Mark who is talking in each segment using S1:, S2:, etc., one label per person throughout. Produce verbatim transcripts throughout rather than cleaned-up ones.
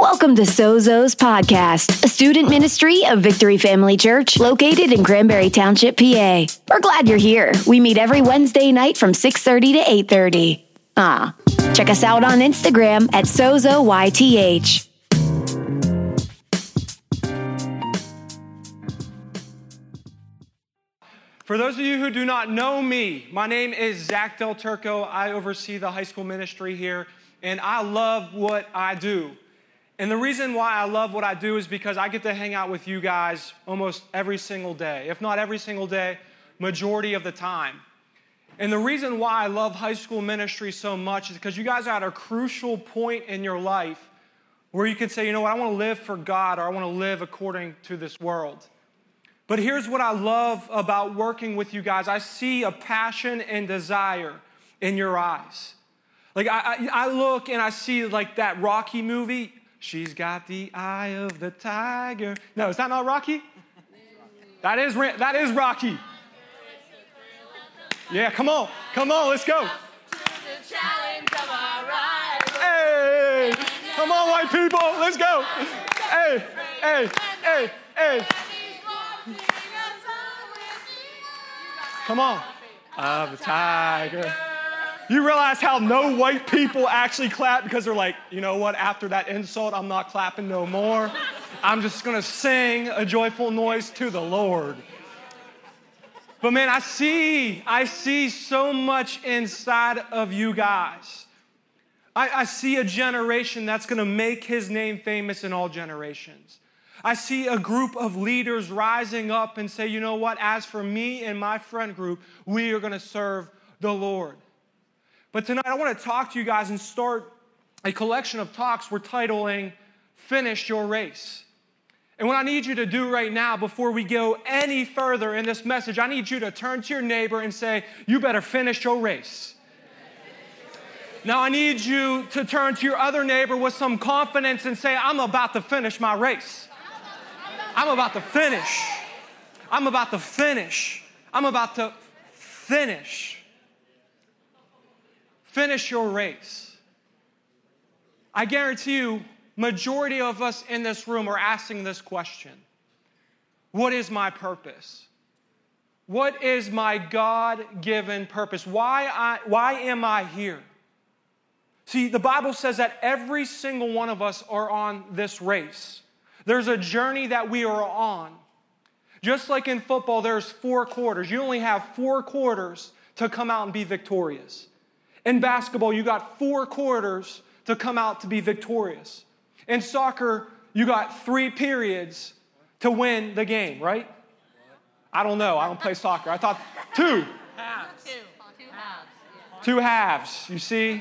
S1: Welcome to Sozo's Podcast, a student ministry of Victory Family Church located in Cranberry Township, P A. We're glad you're here. We meet every Wednesday night from six thirty to eight thirty. Ah, check us out on Instagram at SozoYTH.
S2: For those of you who do not know me, my name is Zach Del Turco. I oversee the high school ministry here, and I love what I do. And the reason why I love what I do is because I get to hang out with you guys almost every single day. If not every single day, majority of the time. And the reason why I love high school ministry so much is because you guys are at a crucial point in your life where you can say, you know what, I want to live for God, or I want to live according to this world. But here's what I love about working with you guys. I see a passion and desire in your eyes. Like I, I, I look and I see like that Rocky movie. She's got the eye of the tiger. No, is that not Rocky? That is that is Rocky. Yeah, come on, come on, let's go. Hey, come on, white people, let's go. Hey, hey, hey, hey. Come on. Of the tiger. You realize how no white people actually clap because they're like, you know what, after that insult, I'm not clapping no more. I'm just going to sing a joyful noise to the Lord. But man, I see, I see so much inside of you guys. I, I see a generation that's going to make his name famous in all generations. I see a group of leaders rising up and say, you know what, as for me and my friend group, we are going to serve the Lord. But tonight I want to talk to you guys and start a collection of talks we're titling, Finish Your Race. And what I need you to do right now before we go any further in this message, I need you to turn to your neighbor and say, you better finish your race. Now I need you to turn to your other neighbor with some confidence and say, I'm about to finish my race. I'm about to finish. I'm about to finish. I'm about to finish. Finish your race. I guarantee you, majority of us in this room are asking this question. What is my purpose? What is my God-given purpose? Why, I, why am I here? See, the Bible says that every single one of us are on this race. There's a journey that we are on. Just like in football, there's four quarters. You only have four quarters to come out and be victorious. In basketball, you got four quarters to come out to be victorious. In soccer, you got three periods to win the game, right? I don't know. I don't play soccer. I thought two.
S3: Halves. Two. Two halves.
S2: Two halves, you see?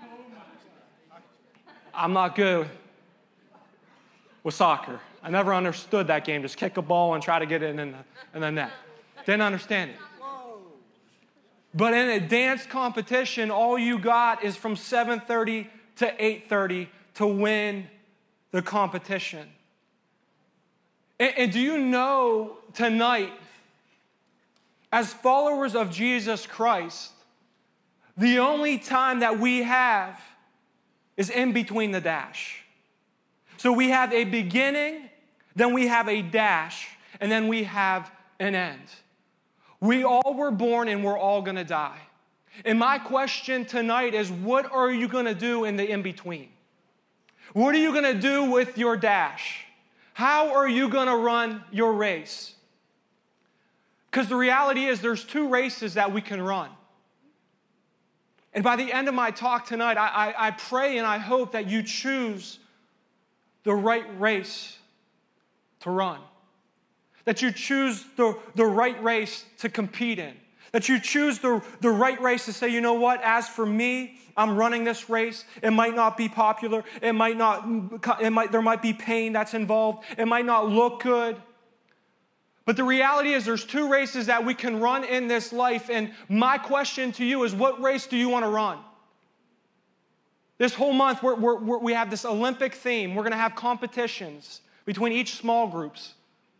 S2: I'm not good with soccer. I never understood that game. Just kick a ball and try to get it in the, in the net. Didn't understand it. But in a dance competition, all you got is from seven thirty to eight thirty to win the competition. And, and do you know tonight, as followers of Jesus Christ, the only time that we have is in between the dash. So we have a beginning, then we have a dash, and then we have an end. We all were born and we're all going to die. And my question tonight is, what are you going to do in the in-between? What are you going to do with your dash? How are you going to run your race? Because the reality is there's two races that we can run. And by the end of my talk tonight, I, I, I pray and I hope that you choose the right race to run. That you choose the, the right race to compete in. That you choose the, the right race to say, you know what, as for me, I'm running this race. It might not be popular. It might not, it might, there might be pain that's involved. It might not look good. But the reality is there's two races that we can run in this life. And my question to you is, what race do you want to run? This whole month, we're, we're, we're, we have this Olympic theme. We're going to have competitions between each small groups.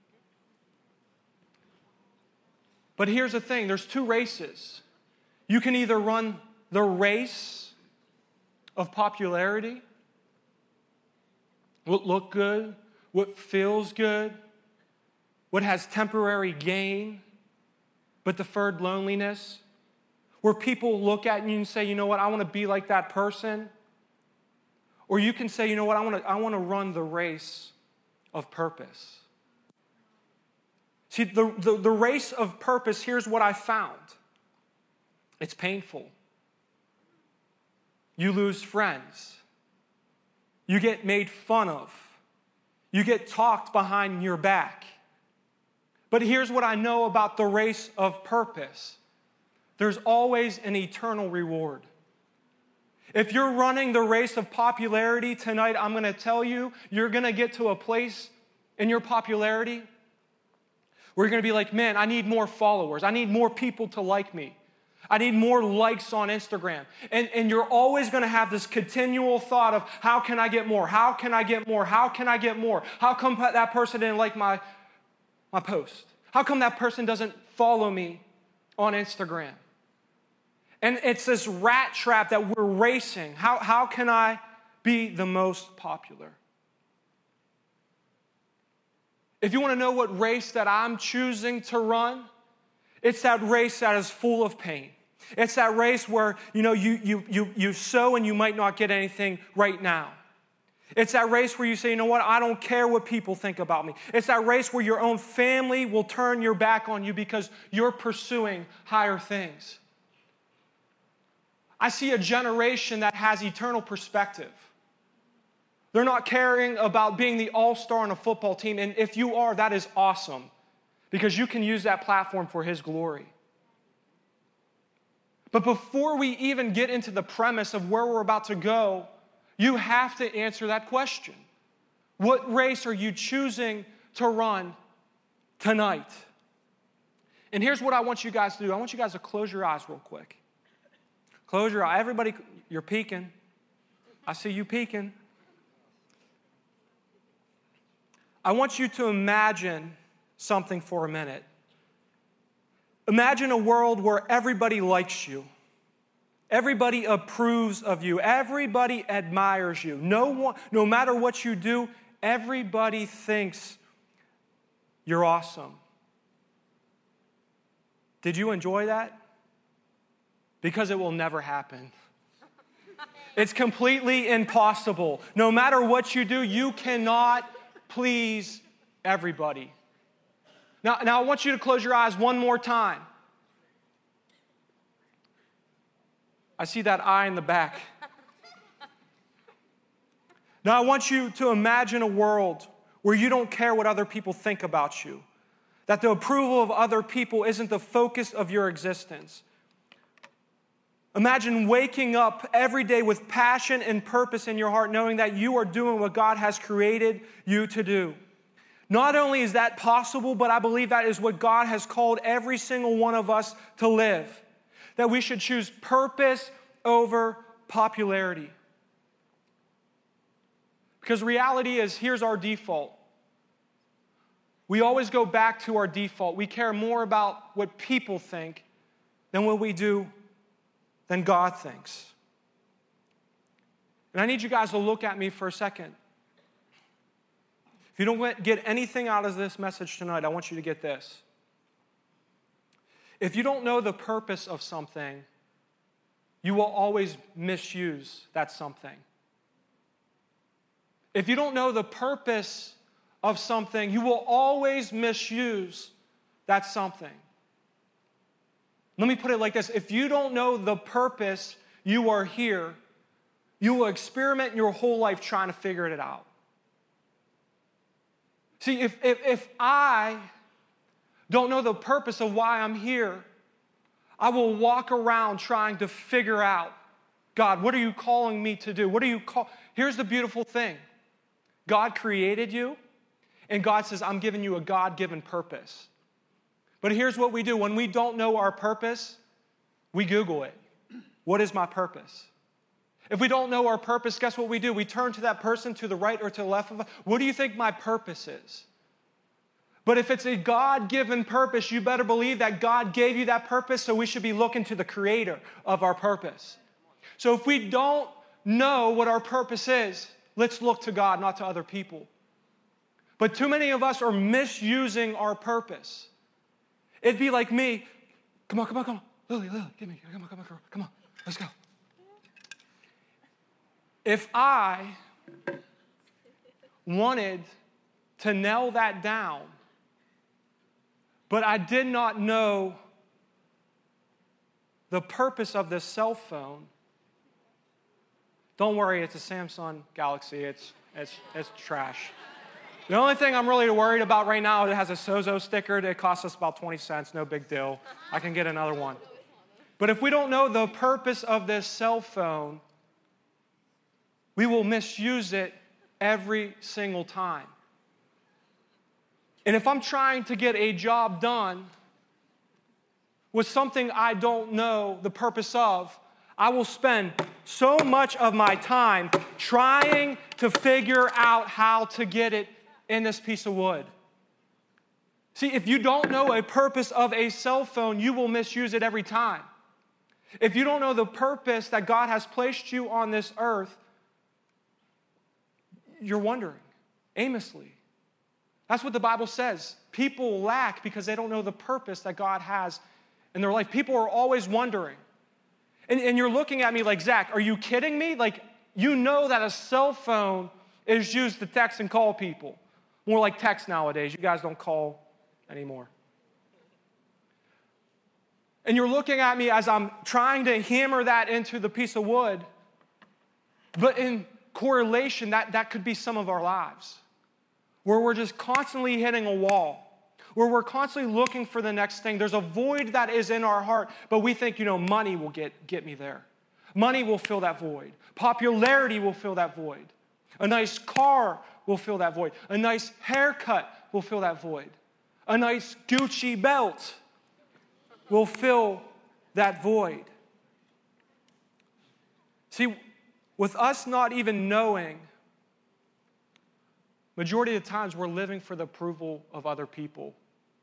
S2: But here's the thing. There's two races. You can either run the race of popularity, what look good, what feels good, what has temporary gain, but deferred loneliness, where people look at you and say, you know what, I want to be like that person. Or you can say, you know what, I want to I want to run the race of purpose. See, the, the, the race of purpose, here's what I found. It's painful. You lose friends. You get made fun of. You get talked behind your back. But here's what I know about the race of purpose. There's always an eternal reward. If you're running the race of popularity tonight, I'm going to tell you, you're going to get to a place in your popularity where you're going to be like, man, I need more followers. I need more people to like me. I need more likes on Instagram. And, and you're always going to have this continual thought of, how can I get more? How can I get more? How can I get more? How come that person didn't like my, my post? How come that person doesn't follow me on Instagram? And it's this rat trap that we're racing. How, how can I be the most popular? If you want to know what race that I'm choosing to run, it's that race that is full of pain. It's that race where, you know, you, you, you, you sow and you might not get anything right now. It's that race where you say, you know what, I don't care what people think about me. It's that race where your own family will turn your back on you because you're pursuing higher things. I see a generation that has eternal perspective. They're not caring about being the all-star on a football team, and if you are, that is awesome, because you can use that platform for His glory. But before we even get into the premise of where we're about to go, you have to answer that question. What race are you choosing to run tonight? And here's what I want you guys to do. I want you guys to close your eyes real quick. Close your eyes. Everybody, you're peeking. I see you peeking. I want you to imagine something for a minute. Imagine a world where everybody likes you. Everybody approves of you. Everybody admires you. No one, no matter what you do, everybody thinks you're awesome. Did you enjoy that? Because it will never happen. It's completely impossible. No matter what you do, you cannot please everybody. Now, now I want you to close your eyes one more time. I see that eye in the back. Now I want you to imagine a world where you don't care what other people think about you. That the approval of other people isn't the focus of your existence. Imagine waking up every day with passion and purpose in your heart, knowing that you are doing what God has created you to do. Not only is that possible, but I believe that is what God has called every single one of us to live. That we should choose purpose over popularity. Because reality is, here's our default. We always go back to our default. We care more about what people think than what we do than God thinks. And I need you guys to look at me for a second. If you don't get anything out of this message tonight, I want you to get this. If you don't know the purpose of something, you will always misuse that something. If you don't know the purpose of something, you will always misuse that something. Let me put it like this. If you don't know the purpose you are here, you will experiment your whole life trying to figure it out. See, if, if, if I don't know the purpose of why I'm here, I will walk around trying to figure out, God, what are you calling me to do? What are you call? Here's the beautiful thing. God created you, and God says, I'm giving you a God-given purpose. But here's what we do. When we don't know our purpose, we Google it. What is my purpose? If we don't know our purpose, guess what we do? We turn to that person to the right or to the left of us. What do you think my purpose is? But if it's a God-given purpose, you better believe that God gave you that purpose, so we should be looking to the creator of our purpose. So if we don't know what our purpose is, let's look to God, not to other people. But too many of us are misusing our purpose. It'd be like me, come on, come on, come on. Lily, Lily, give me, come on, come on, girl. Come on, let's go. If I wanted to nail that down, but I did not know the purpose of this cell phone, don't worry, it's a Samsung Galaxy. It's, it's, it's trash. The only thing I'm really worried about right now, it has a Sozo sticker. It costs us about twenty cents. No big deal. I can get another one. But if we don't know the purpose of this cell phone, we will misuse it every single time. And if I'm trying to get a job done with something I don't know the purpose of, I will spend so much of my time trying to figure out how to get it in this piece of wood. See, if you don't know a purpose of a cell phone, you will misuse it every time. If you don't know the purpose that God has placed you on this earth, you're wondering aimlessly. That's what the Bible says. People lack because they don't know the purpose that God has in their life. People are always wondering. And, and you're looking at me like, Zach, are you kidding me? Like, you know that a cell phone is used to text and call people. More like text nowadays. You guys don't call anymore. And you're looking at me as I'm trying to hammer that into the piece of wood. But in correlation, that, that could be some of our lives, where we're just constantly hitting a wall, where we're constantly looking for the next thing. There's a void that is in our heart, but we think, you know, money will get, get me there. Money will fill that void. Popularity will fill that void. A nice car will fill that void. A nice haircut will fill that void. A nice Gucci belt will fill that void. See, with us not even knowing, majority of the times we're living for the approval of other people.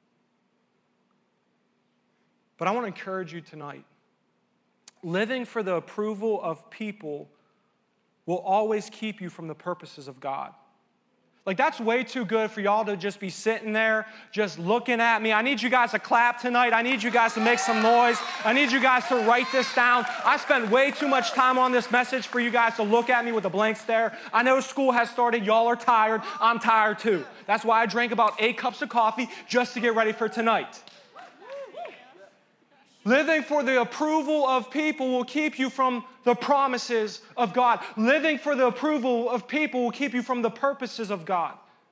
S2: But I want to encourage you tonight. Living for the approval of people will always keep you from the purposes of God. Like, that's way too good for y'all to just be sitting there, just looking at me. I need you guys to clap tonight. I need you guys to make some noise. I need you guys to write this down. I spent way too much time on this message for you guys to look at me with a blank stare. I know school has started. Y'all are tired. I'm tired too. That's why I drank about eight cups of coffee just to get ready for tonight. Living for the approval of people will keep you from the promises of God. Living for the approval of people will keep you from the purposes of God.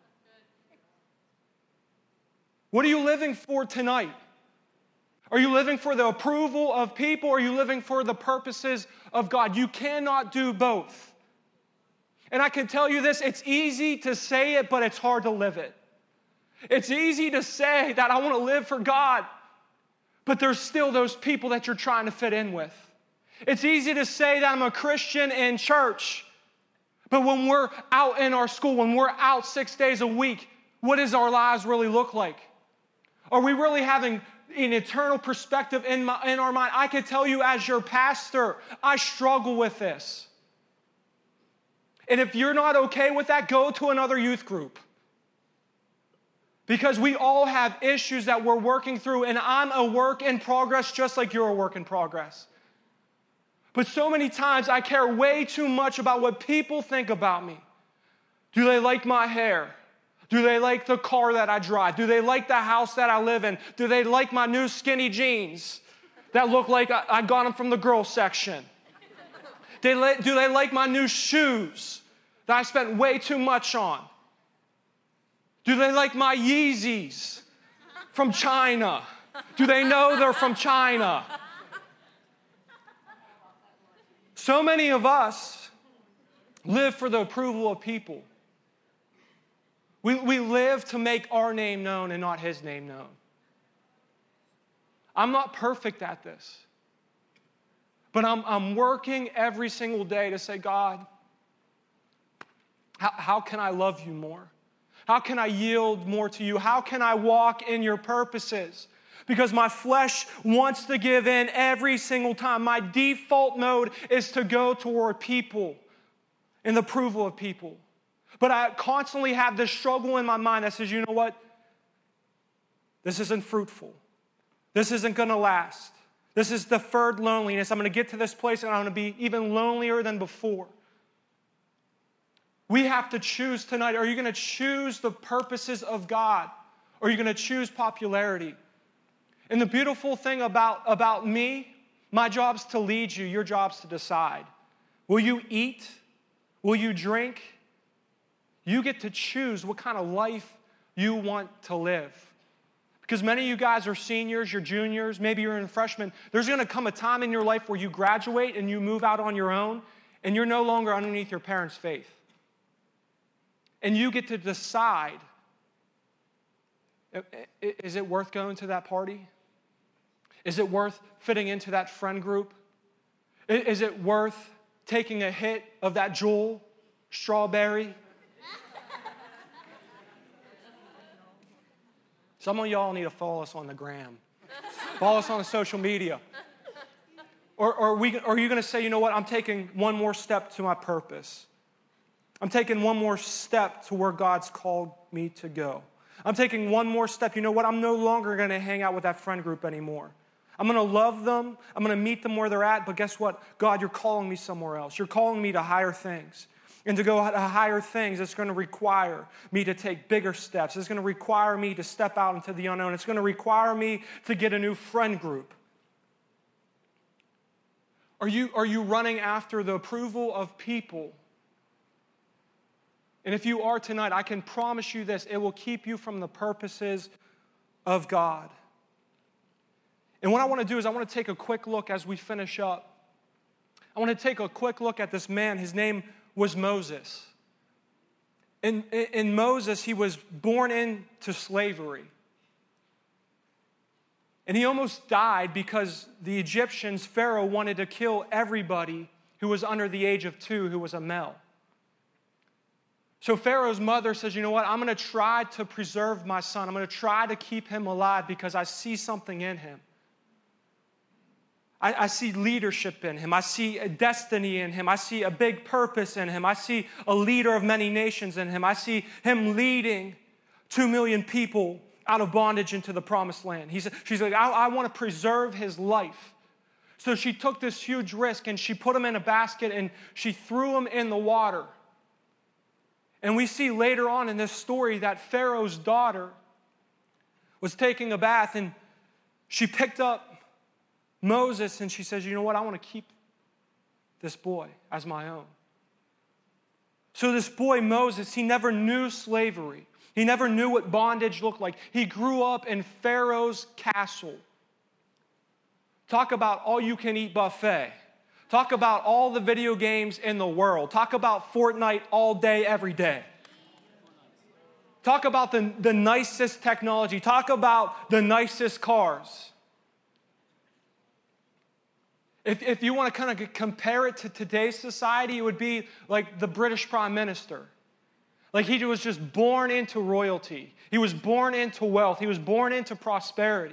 S2: What are you living for tonight? Are you living for the approval of people, or are you living for the purposes of God? You cannot do both. And I can tell you this, it's easy to say it, but it's hard to live it. It's easy to say that I want to live for God, but there's still those people that you're trying to fit in with. It's easy to say that I'm a Christian in church, but when we're out in our school, when we're out six days a week, what does our lives really look like? Are we really having an eternal perspective in, my, in our mind? I can tell you as your pastor, I struggle with this. And if you're not okay with that, go to another youth group. Because we all have issues that we're working through, and I'm a work in progress just like you're a work in progress. But so many times I care way too much about what people think about me. Do they like my hair? Do they like the car that I drive? Do they like the house that I live in? Do they like my new skinny jeans that look like I got them from the girls section? Do they, do they like my new shoes that I spent way too much on? Do they like my Yeezys from China? Do they know they're from China? So many of us live for the approval of people. We, we live to make our name known and not His name known. I'm not perfect at this, but I'm, I'm working every single day to say, God, how, how can I love you more? How can I yield more to you? How can I walk in your purposes? Because my flesh wants to give in every single time. My default mode is to go toward people and the approval of people. But I constantly have this struggle in my mind that says, you know what? This isn't fruitful. This isn't going to last. This is deferred loneliness. I'm going to get to this place and I'm going to be even lonelier than before. We have to choose tonight. Are you going to choose the purposes of God? Or are you going to choose popularity? And the beautiful thing about, about me, my job's to lead you, your job's to decide. Will you eat? Will you drink? You get to choose what kind of life you want to live. Because many of you guys are seniors, you're juniors, maybe you're a freshman. There's going to come a time in your life where you graduate and you move out on your own, and you're no longer underneath your parents' faith. And you get to decide, is it worth going to that party? Is it worth fitting into that friend group? Is it worth taking a hit of that Jewel strawberry? Some of y'all need to follow us on the gram. Follow us on the social media. Or, or, we, or are you going to say, you know what, I'm taking one more step to my purpose. I'm taking one more step to where God's called me to go. I'm taking one more step. You know what, I'm no longer going to hang out with that friend group anymore. I'm going to love them. I'm going to meet them where they're at. But guess what? God, you're calling me somewhere else. You're calling me to higher things. And to go to higher things, it's going to require me to take bigger steps. It's going to require me to step out into the unknown. It's going to require me to get a new friend group. Are you, are you running after the approval of people? And if you are tonight, I can promise you this, it will keep you from the purposes of God. And what I want to do is I want to take a quick look as we finish up. I want to take a quick look at this man. His name was Moses. In, in Moses, he was born into slavery. And he almost died because the Egyptians, Pharaoh, wanted to kill everybody who was under the age of two who was a male. So Pharaoh's mother says, you know what, I'm going to try to preserve my son. I'm going to try to keep him alive because I see something in him. I, I see leadership in him. I see a destiny in him. I see a big purpose in him. I see a leader of many nations in him. I see him leading two million people out of bondage into the promised land. He said, she's like, I, I want to preserve his life. So she took this huge risk and she put him in a basket and she threw him in the water. And we see later on in this story that Pharaoh's daughter was taking a bath and she picked up Moses and she says, you know what, I want to keep this boy as my own. So this boy Moses, he never knew slavery. He never knew what bondage looked like. He grew up in Pharaoh's castle. Talk about all-you-can-eat buffet. Talk about all the video games in the world. Talk about Fortnite all day, every day. Talk about the, the nicest technology. Talk about the nicest cars. If, if you want to kind of compare it to today's society, it would be like the British Prime Minister. Like he was just born into royalty. He was born into wealth. He was born into prosperity.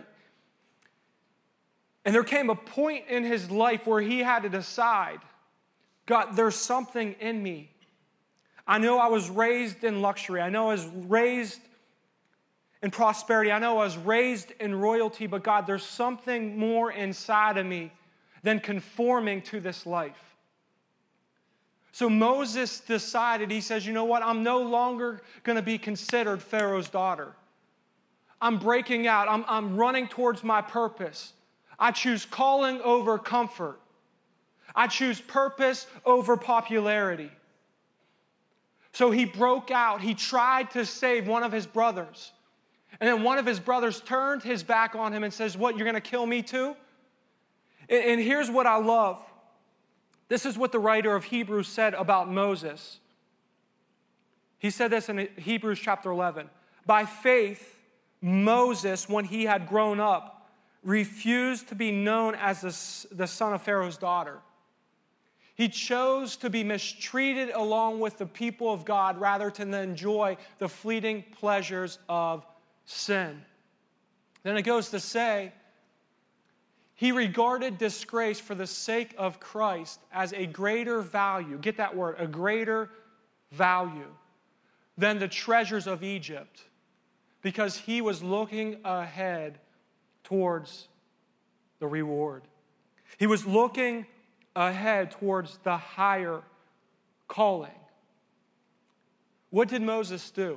S2: And there came a point in his life where he had to decide, God, there's something in me. I know I was raised in luxury. I know I was raised in prosperity. I know I was raised in royalty, but God, there's something more inside of me than conforming to this life. So Moses decided, he says, you know what? I'm no longer going to be considered Pharaoh's daughter. I'm breaking out. I'm, I'm running towards my purpose. I choose calling over comfort. I choose purpose over popularity. So he broke out. He tried to save one of his brothers. And then one of his brothers turned his back on him and says, what, you're going to kill me too? And, and here's what I love. This is what the writer of Hebrews said about Moses. He said this in Hebrews chapter eleven. By faith, Moses, when he had grown up, refused to be known as the, the son of Pharaoh's daughter. He chose to be mistreated along with the people of God rather than enjoy the fleeting pleasures of sin. Then it goes to say, He regarded disgrace for the sake of Christ as a greater value, get that word, a greater value than the treasures of Egypt, because he was looking ahead towards the reward. He was looking ahead towards the higher calling. What did Moses do?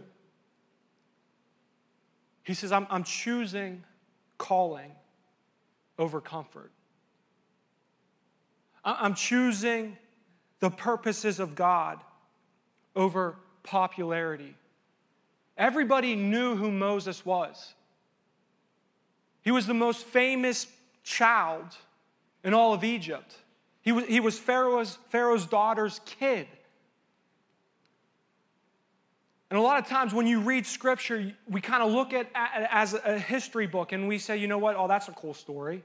S2: He says, I'm, I'm choosing calling over comfort. I'm choosing the purposes of God over popularity. Everybody knew who Moses was. He was the most famous child in all of Egypt. He was, he was Pharaoh's, Pharaoh's daughter's kid. And a lot of times when you read Scripture, we kind of look at it as a history book and we say, you know what, oh, that's a cool story.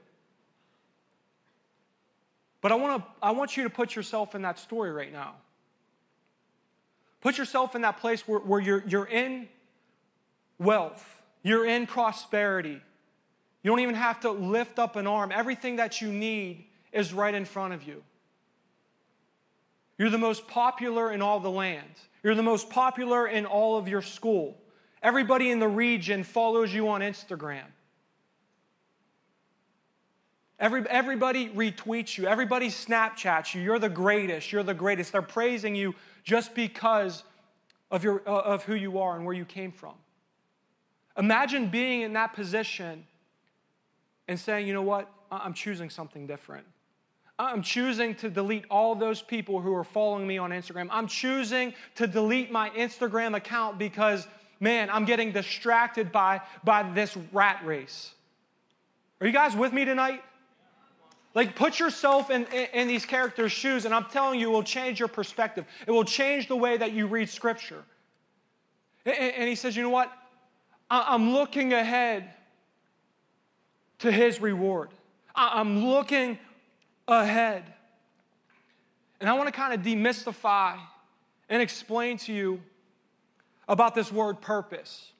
S2: But I want to, I want you to put yourself in that story right now. Put yourself in that place where, where you're, you're in wealth. You're in prosperity. You don't even have to lift up an arm. Everything that you need is right in front of you. You're the most popular in all the land. You're the most popular in all of your school. Everybody in the region follows you on Instagram. Every, everybody retweets you. Everybody Snapchats you. You're the greatest. You're the greatest. They're praising you just because of, your, uh, of who you are and where you came from. Imagine being in that position and saying, you know what, I'm choosing something different. I'm choosing to delete all those people who are following me on Instagram. I'm choosing to delete my Instagram account because, man, I'm getting distracted by, by this rat race. Are you guys with me tonight? Like, put yourself in, in, in these characters' shoes, and I'm telling you, it will change your perspective. It will change the way that you read Scripture. And, and he says, you know what? I'm looking ahead to his reward. I'm looking ahead. And I want to kind of demystify and explain to you about this word purpose.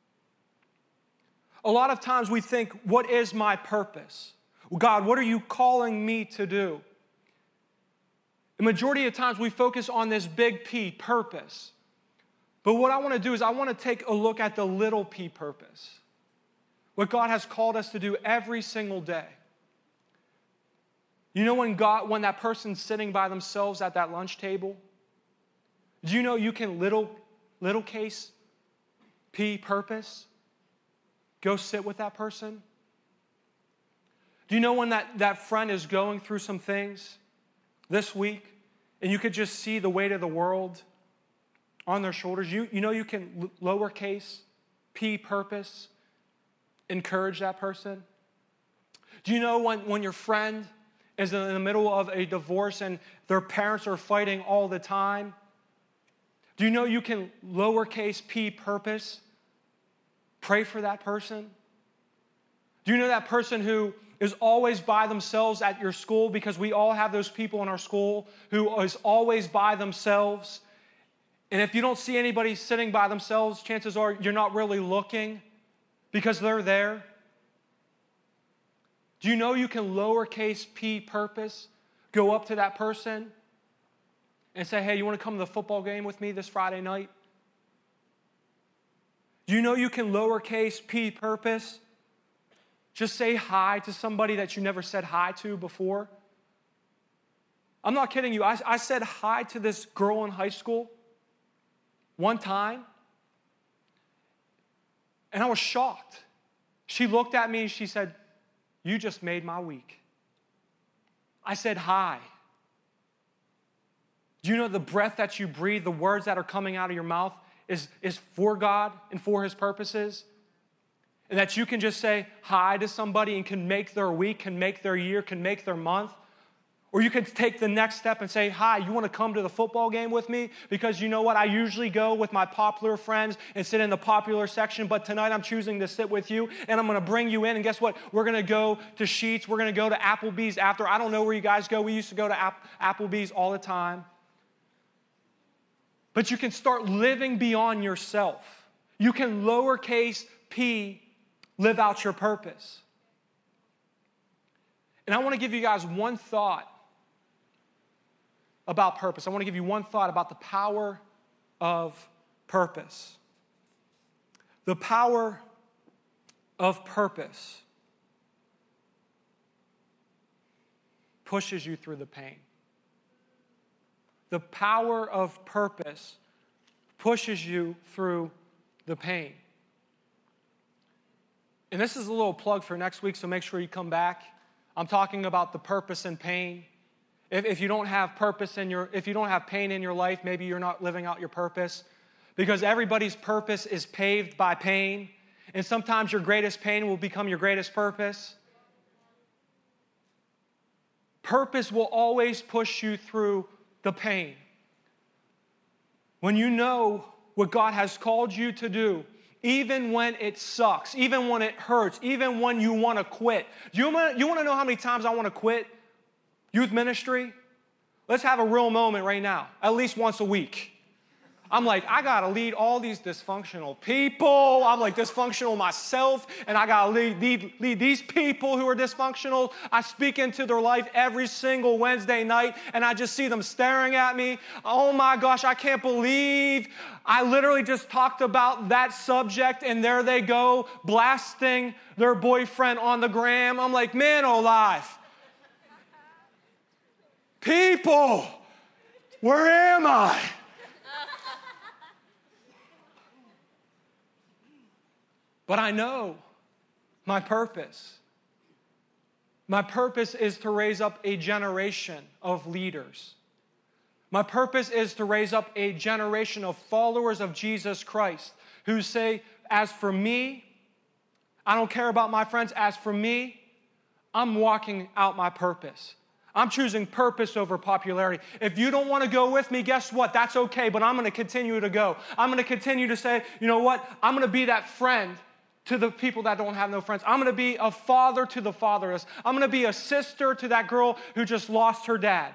S2: A lot of times we think, what is my purpose? Well, God, what are you calling me to do? The majority of times we focus on this big P, purpose. But what I want to do is I want to take a look at the little p purpose. What God has called us to do every single day. You know when God, when that person's sitting by themselves at that lunch table, do you know you can little, little case P purpose? Go sit with that person? Do you know when that, that friend is going through some things this week and you could just see the weight of the world on their shoulders? You, you know you can lowercase P purpose encourage that person? Do you know when, when your friend is in the middle of a divorce and their parents are fighting all the time? Do you know you can lowercase P purpose pray for that person? Do you know that person who is always by themselves at your school, because we all have those people in our school who is always by themselves? And if you don't see anybody sitting by themselves, chances are you're not really looking because they're there. Do you know you can lowercase P purpose go up to that person and say, hey, you want to come to the football game with me this Friday night? Do you know you can lowercase P purpose just say hi to somebody that you never said hi to before? I'm not kidding you. I, I said hi to this girl in high school one time, and I was shocked. She looked at me and she said, you just made my week. I said hi. Do you know the breath that you breathe, the words that are coming out of your mouth is, is for God and for His purposes? And that you can just say hi to somebody and can make their week, can make their year, can make their month. Or you can take the next step and say, hi, you want to come to the football game with me? Because you know what? I usually go with my popular friends and sit in the popular section, but tonight I'm choosing to sit with you, and I'm going to bring you in. And guess what? We're going to go to Sheetz. We're going to go to Applebee's after. I don't know where you guys go. We used to go to App- Applebee's all the time. But you can start living beyond yourself. You can lowercase P live out your purpose. And I want to give you guys one thought about purpose. I want to give you one thought about the power of purpose. The power of purpose pushes you through the pain. The power of purpose pushes you through the pain. And this is a little plug for next week, so make sure you come back. I'm talking about the purpose and pain. If, if you don't have purpose in your, if you don't have pain in your life, maybe you're not living out your purpose. Because everybody's purpose is paved by pain. And sometimes your greatest pain will become your greatest purpose. Purpose will always push you through the pain. When you know what God has called you to do, even when it sucks, even when it hurts, even when you want to quit. You want, you want to know how many times I want to quit youth ministry? Let's have a real moment right now, at least once a week. I'm like, I got to lead all these dysfunctional people. I'm like dysfunctional myself, and I got to lead, lead, lead these people who are dysfunctional. I speak into their life every single Wednesday night, and I just see them staring at me. Oh my gosh, I can't believe I literally just talked about that subject, and there they go, blasting their boyfriend on the gram. I'm like, man alive. People, where am I? But I know my purpose. My purpose is to raise up a generation of leaders. My purpose is to raise up a generation of followers of Jesus Christ who say, as for me, I don't care about my friends. As for me, I'm walking out my purpose. I'm choosing purpose over popularity. If you don't want to go with me, guess what? That's okay, but I'm going to continue to go. I'm going to continue to say, you know what? I'm going to be that friend to the people that don't have no friends. I'm going to be a father to the fatherless. I'm going to be a sister to that girl who just lost her dad.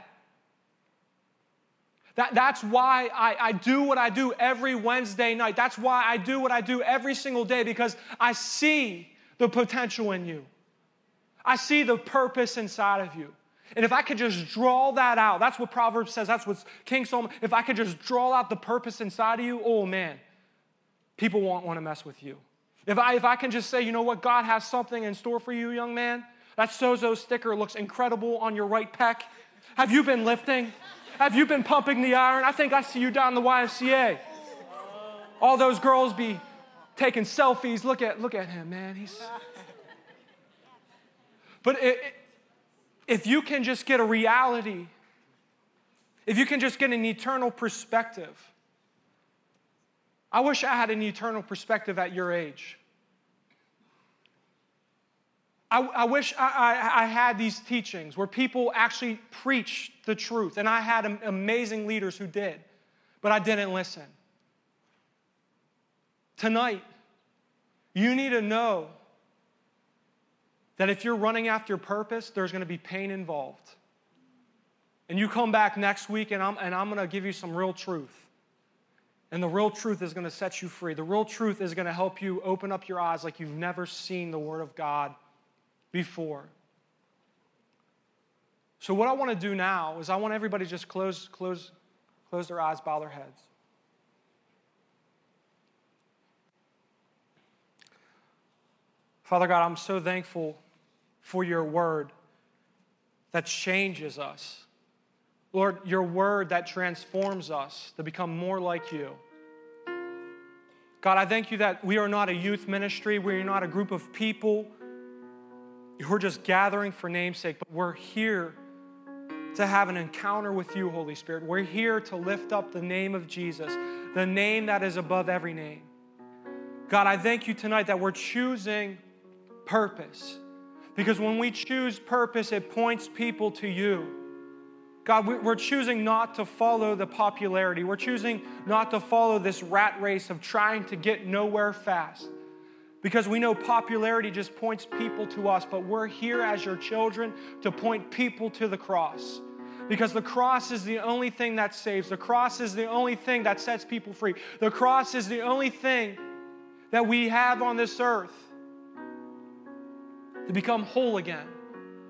S2: That, that's why I, I do what I do every Wednesday night. That's why I do what I do every single day, because I see the potential in you. I see the purpose inside of you. And if I could just draw that out, that's what Proverbs says, that's what King Solomon, if I could just draw out the purpose inside of you, oh man, people won't want to mess with you. If I, if I can just say, you know what, God has something in store for you, young man. That Sozo sticker looks incredible on your right pec. Have you been lifting? Have you been pumping the iron? I think I see you down in the Y M C A. All those girls be taking selfies. Look at, look at him, man. He's. But it, it, if you can just get a reality, if you can just get an eternal perspective, I wish I had an eternal perspective at your age. I, I wish I, I, I had these teachings where people actually preached the truth, and I had amazing leaders who did, but I didn't listen. Tonight, you need to know that if you're running after your purpose, there's going to be pain involved. And you come back next week, and I'm, and I'm going to give you some real truth. And the real truth is going to set you free. The real truth is going to help you open up your eyes like you've never seen the Word of God before. So what I want to do now is I want everybody to just close, close, close their eyes, bow their heads. Father God, I'm so thankful for your Word that changes us. Lord, your Word that transforms us to become more like you. God, I thank you that we are not a youth ministry. We are not a group of people who are just gathering for namesake, but we're here to have an encounter with you, Holy Spirit. We're here to lift up the name of Jesus, the name that is above every name. God, I thank you tonight that we're choosing purpose, because when we choose purpose, it points people to you. God, we're choosing not to follow the popularity. We're choosing not to follow this rat race of trying to get nowhere fast, because we know popularity just points people to us, but we're here as your children to point people to the cross, because the cross is the only thing that saves. The cross is the only thing that sets people free. The cross is the only thing that we have on this earth to become whole again.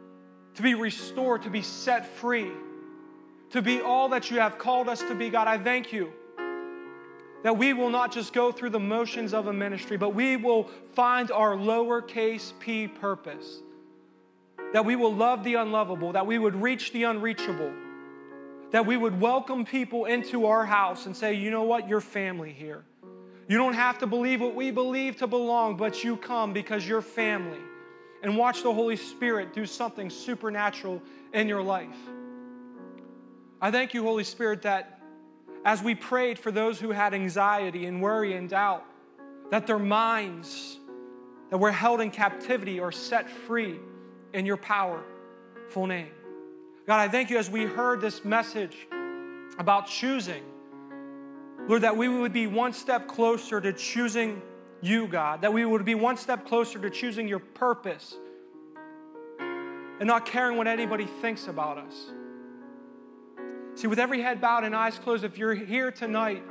S2: to be restored, to be set free, to be all that you have called us to be. God, I thank you that we will not just go through the motions of a ministry, but we will find our lowercase p purpose, that we will love the unlovable, that we would reach the unreachable, that we would welcome people into our house and say, you know what, you're family here. You don't have to believe what we believe to belong, but you come because you're family. And watch the Holy Spirit do something supernatural in your life. I thank you, Holy Spirit, that as we prayed for those who had anxiety and worry and doubt, that their minds that were held in captivity are set free in your powerful name. God, I thank you as we heard this message about choosing, Lord, that we would be one step closer to choosing you, God, that we would be one step closer to choosing your purpose and not caring what anybody thinks about us. See, with every head bowed and eyes closed, if you're here tonight,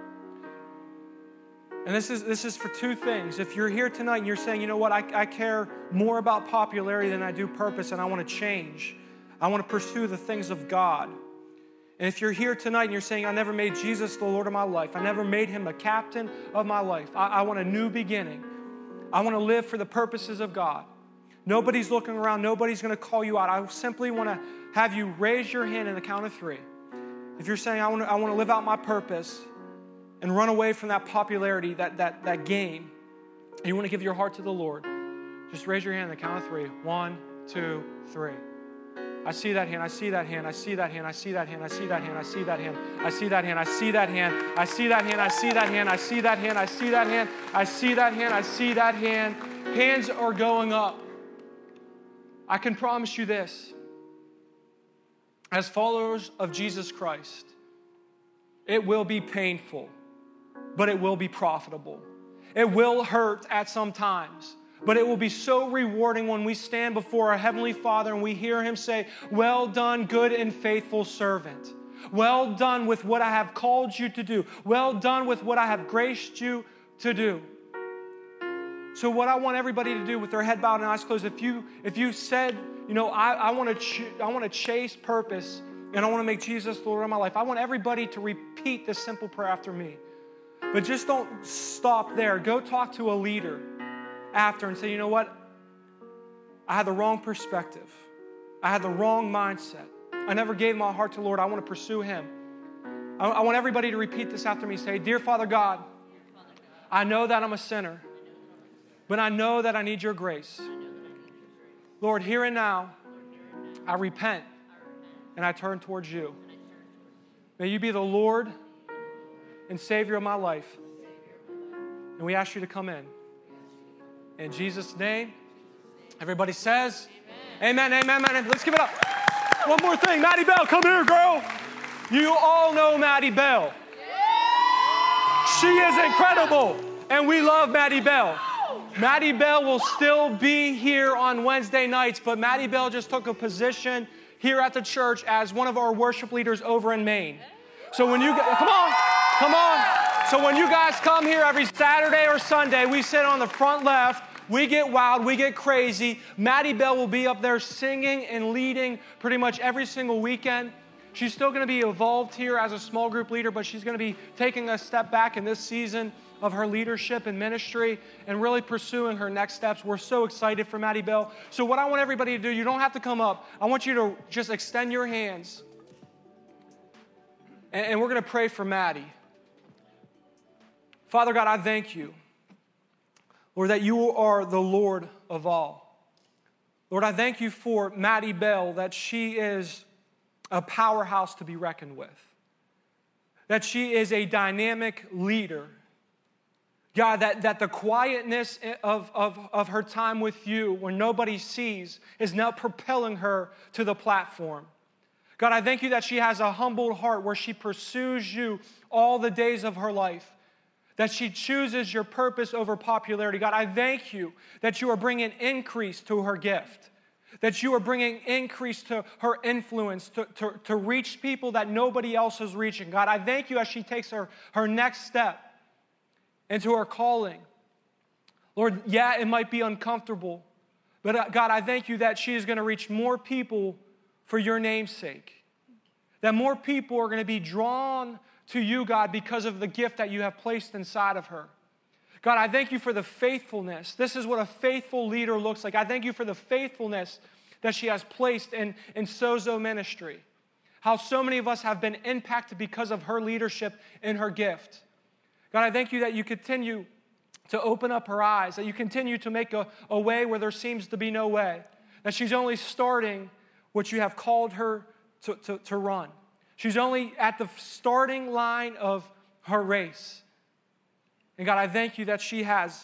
S2: and this is this is for two things. If you're here tonight and you're saying, you know what, I, I care more about popularity than I do purpose, and I want to change. I want to pursue the things of God. And if you're here tonight and you're saying, I never made Jesus the Lord of my life. I never made him the captain of my life. I, I want a new beginning. I want to live for the purposes of God. Nobody's looking around. Nobody's going to call you out. I simply want to have you raise your hand in the count of three. If you're saying, I want to, I want to live out my purpose and run away from that popularity, that, that, that game, and you want to give your heart to the Lord, just raise your hand in the count of three. One, two, three. I see that hand, I see that hand, I see that hand, I see that hand, I see that hand, I see that hand, I see that hand, I see that hand, I see that hand, I see that hand, I see that hand, I see that hand, I see that hand, I see that hand. Hands are going up. I can promise you this. As followers of Jesus Christ, it will be painful, but it will be profitable. It will hurt at some times. But it will be so rewarding when we stand before our Heavenly Father and we hear him say, well done, good and faithful servant. Well done with what I have called you to do. Well done with what I have graced you to do. So what I want everybody to do with their head bowed and eyes closed, if you if you said, you know, I, I want to ch- I want to chase purpose and I want to make Jesus the Lord of my life, I want everybody to repeat this simple prayer after me. But just don't stop there. Go talk to a leader after and say, you know what? I had the wrong perspective. I had the wrong mindset. I never gave my heart to the Lord. I want to pursue him. I, I want everybody to repeat this after me. Say, dear Father God, I know that I'm a sinner, but I know that I need your grace. Lord, here and now, I repent and I turn towards you. May you be the Lord and Savior of my life. And we ask you to come in. In Jesus' name, everybody says, amen, amen, amen. Let's give it up. One more thing. Maddie Bell, come here, girl. You all know Maddie Bell. She is incredible, and we love Maddie Bell. Maddie Bell will still be here on Wednesday nights, but Maddie Bell just took a position here at the church as one of our worship leaders over in Maine. So when you, come on, come on. So when you guys come here every Saturday or Sunday, we sit on the front left. We get wild, we get crazy. Maddie Bell will be up there singing and leading pretty much every single weekend. She's still going to be involved here as a small group leader, but she's going to be taking a step back in this season of her leadership and ministry and really pursuing her next steps. We're so excited for Maddie Bell. So what I want everybody to do, you don't have to come up. I want you to just extend your hands. And, and we're going to pray for Maddie. Father God, I thank you, Lord, that you are the Lord of all. Lord, I thank you for Maddie Bell, that she is a powerhouse to be reckoned with, that she is a dynamic leader. God, that, that the quietness of, of, of her time with you, when nobody sees, is now propelling her to the platform. God, I thank you that she has a humbled heart where she pursues you all the days of her life, that she chooses your purpose over popularity. God, I thank you that you are bringing increase to her gift, that you are bringing increase to her influence to, to, to reach people that nobody else is reaching. God, I thank you as she takes her, her next step into her calling. Lord, yeah, it might be uncomfortable, But uh, God, I thank you that she is going to reach more people for your name's sake. That more people are going to be drawn to you, God, because of the gift that you have placed inside of her. God, I thank you for the faithfulness. This is what a faithful leader looks like. I thank you for the faithfulness that she has placed in, in Sozo ministry. How so many of us have been impacted because of her leadership and her gift. God, I thank you that you continue to open up her eyes, that you continue to make a, a way where there seems to be no way, that she's only starting what you have called her to, to, to run. She's only at the starting line of her race. And God, I thank you that she has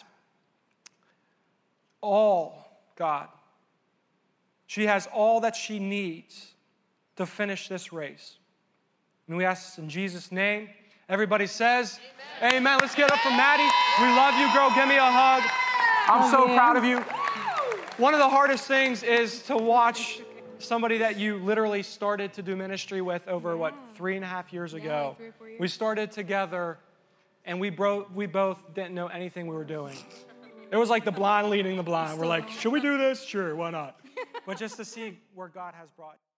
S2: all, God. She has all that she needs to finish this race. And we ask this in Jesus' name. Everybody says, Amen. Amen. Let's get up for Maddie. We love you, girl. Give me a hug. I'm so proud of you. One of the hardest things is to watch somebody that you literally started to do ministry with over, what, three and a half years ago.
S3: Yeah, three or four years.
S2: We started together, and we, bro- we both didn't know anything we were doing. It was like the blind leading the blind. We're like, should we do this? Sure, why not? But just to see where God has brought